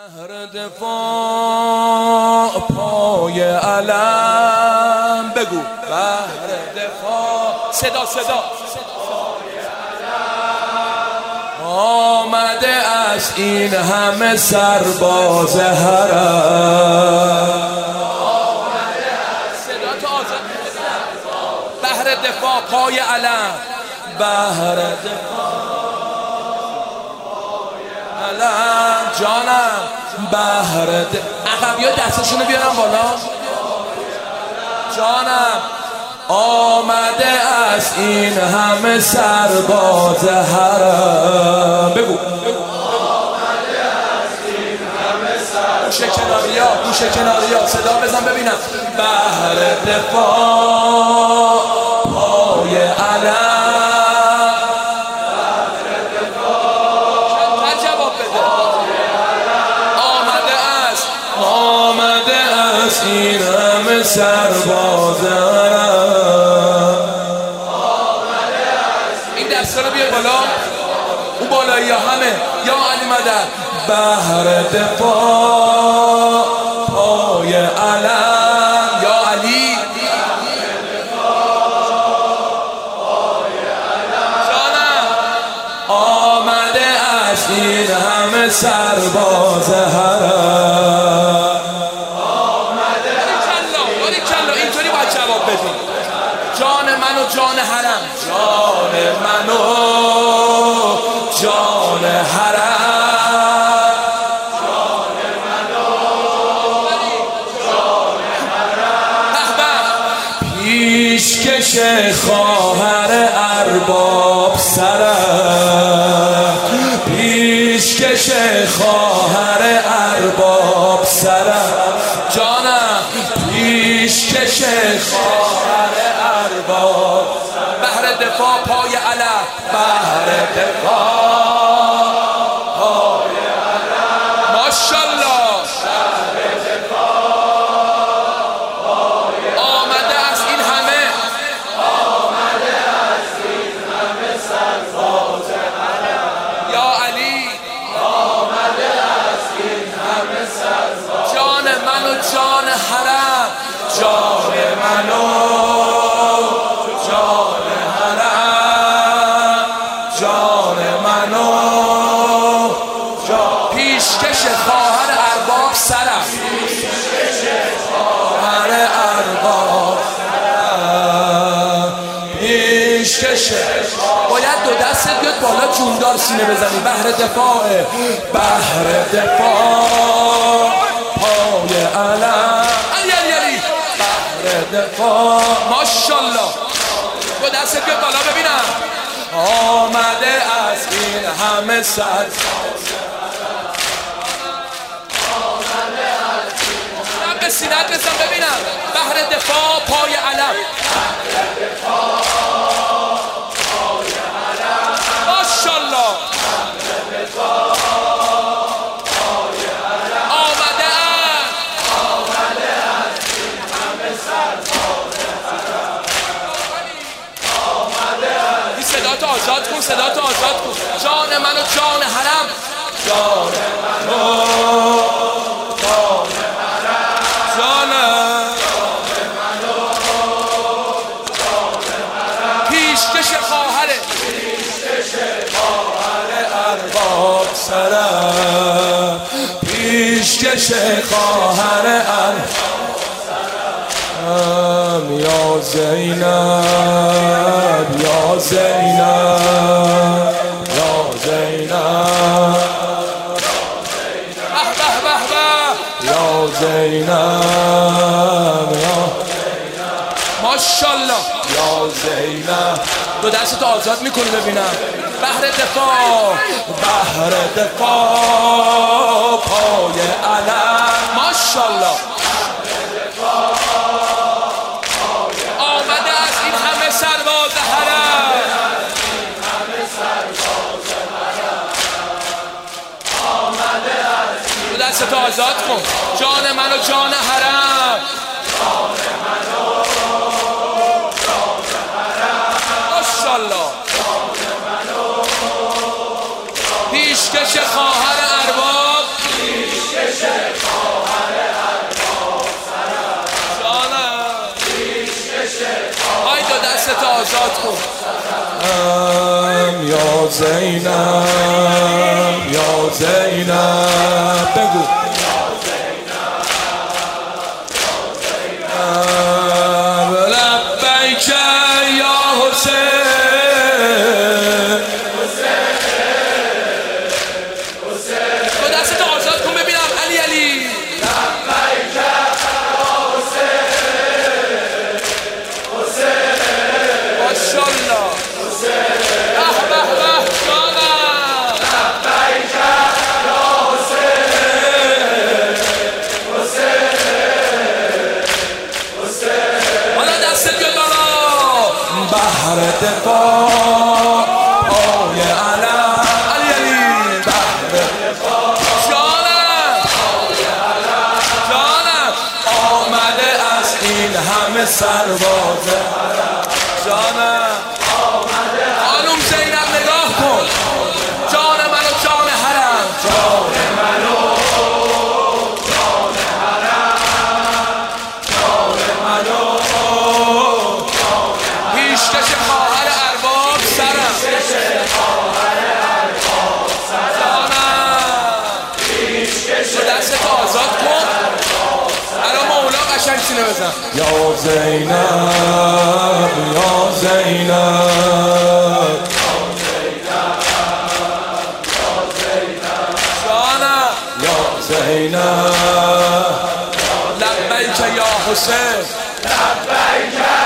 بهر دفاع پای علم بگو بهر دفاع صدا آمده از این همه سرباز حرم بهر دفاع پای علم بهر دفاع علم جانم بهر عقبی ها دستشونو بیارم بالا جانم آمده از این همه سرباز حرم بگو آمده از این همه سرباز گوشه کناریا صدا بزن ببینم بهر دفاع پای علم این همه سربازم این دسته رو بیار بالا اون بالایی ها همه یا علی مدد بهر دفاع پای علم یا علی جانم آمده از این همه سرباز حرم جان من و جان حرم جان من و جان حرم جان من و جان حرم پیشکش خواهر ارباب سرم پیشکش خواهر ارباب سرم جانم پیشکش خواهر ارباب بهر دفاع پای علم بهر دفاع پای علم ماشاءالله بهر دفاع پای آمده از این همه سرباز حرم یا علی آمده از این همه سرباز جان من و جان حرم جان من و جان حرم جان من و پیشکش خواهر ارباب سرم پیشکش خواهر ارباب سرم پیشکش باید دو دستت بیاد بالا جوندار سینه بزنی بهر دفاع بهر دفاع پای علم دفاع ماشاءالله با دست بیاد بالا ببینم آمده از این همه به سینت بزن ببینم بهر دفاع پای علم ماشاءالله آزاد کن صدا تو آزاد کن جان من و جان حرم جان من و جان حرم جان من و جان حرم پیشکش خواهر ارباب سرم پیشکش خواهر ارباب سرم یا زینب یا زینب یا زینب یا زینب ماشاءالله یا زینب دو دستتو آزاد میکنی ببینم بهر دفاع پای علم ماشاءالله آمده از این همه سرباز حرم دستتو آزاد کن جان من و جان حرم ماشاءالله پیشکش خواهر ارباب کن یا زینب یا زینب بگو لبیک یا حسین تو دستتو آزاد کن ببینم علی علی لبیک یا حسین ماشاءالله بحر دفاع پای علم علی علی بحر دفاع جانم جانم آمده از این همه سرباز جانم خانوم زینب نگاه کن جان منو جان حرم جان منو جان حرم جان منو پیشکش خواهر ارباب سرم جانم دستت آزاد کن الان مولا قشنگ سینه بزن یا زینب یا زینب جانم یا زینب لبیک یا حسین لبیک